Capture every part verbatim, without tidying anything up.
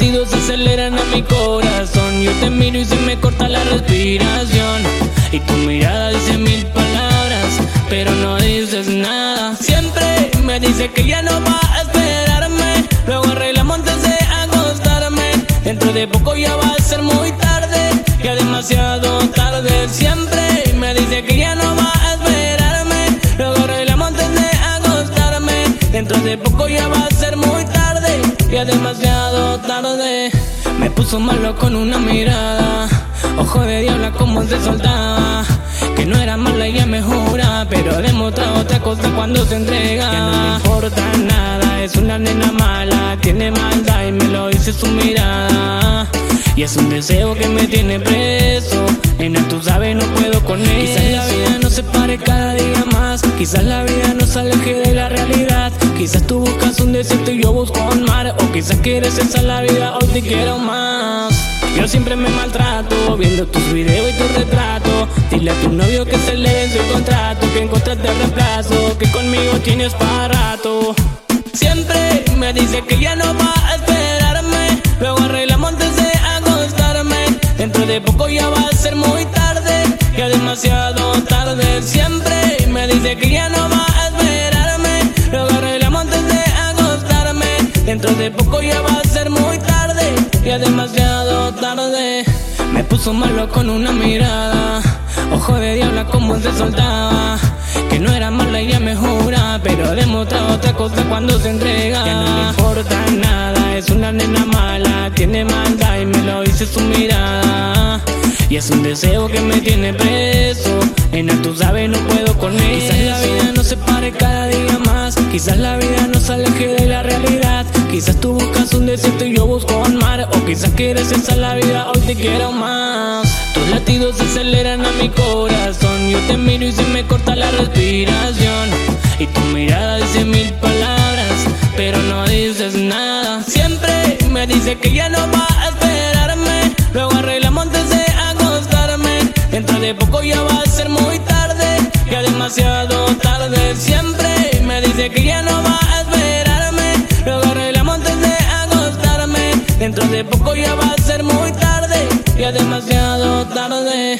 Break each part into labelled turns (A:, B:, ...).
A: latidos aceleran a mi corazón. Yo te miro y se me corta la respiración, y tu mirada dice mil palabras, pero no dices nada. Siempre me dice que ya no va a esperarme, luego arreglamos antes de acostarme. Dentro de poco ya va a ser muy tarde, ya demasiado tarde. Siempre me dice que ya no va a esperarme, luego arreglamos antes de acostarme. Dentro de poco ya va a ser muy tarde, ya demasiado tarde. Me puso malo con una mirada, ojo de diabla como se soltaba. Que no era mala, ella me jura, pero demuestra otra cosa cuando se entrega. Ya no me importa nada, es una nena mala, tiene maldad y me lo dice su mirada. Y es un deseo que me tiene preso, nena, tú sabes, no puedo con eso. Quizás la vida nos separe cada día más, quizás la vida nos aleje de la realidad. Quizás tú buscas un desierto y yo busco un mar, o quizás quieres esa la vida, hoy te quiero más. Yo siempre me maltrato, viendo tus videos y tu retrato. Dile a tu novio que se lee su contrato, que encontraste el reemplazo, que conmigo tienes para rato. Siempre me dice que ya no va a esperarme, luego arreglamos antes de acostarme. Dentro de poco ya va a ser muy tarde, ya demasiado tarde. Siempre me dice que ya no va a esperarme, luego arreglamos antes de acostarme. Dentro de poco ya va a ser muy tarde, ya demasiado tarde. Me puso malo con una mirada, ojo de diabla como se soltaba. Que no era mala, ella me jura, pero demuestra otra cosa cuando se entrega. Ya no me importa nada, es una nena mala, tiene maldad y me lo dice su mirada. Y es un deseo que me tiene preso, nena, tú sabes, no puedo con él. Quizás la vida nos separe cada día más, quizás la vida nos aleje de la realidad. Quizás tú buscas un desierto y yo busco un mar, o quizás quieres esa la vida, hoy te quiero más. Tus latidos aceleran a mi corazón, yo te miro y se me corta la respiración, y tu mirada dice mil palabras, pero no dices nada. Siempre me dice que ya no va a esperarme, luego arreglamos antes de acostarme. Dentro de poco ya va a ser muy tarde, ya demasiado tarde. Siempre me dice que ya no va a esperarme, luego arreglamos antes de acostarme. Dentro de poco ya va a ser muy tarde, ya demasiado tarde.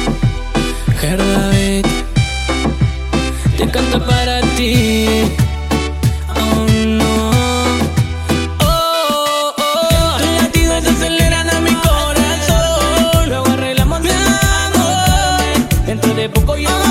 A: David, te canto para ti. Oh no, oh, oh. Tus latidos aceleran a mi corazón, luego arreglamos de amor. Dentro de poco ya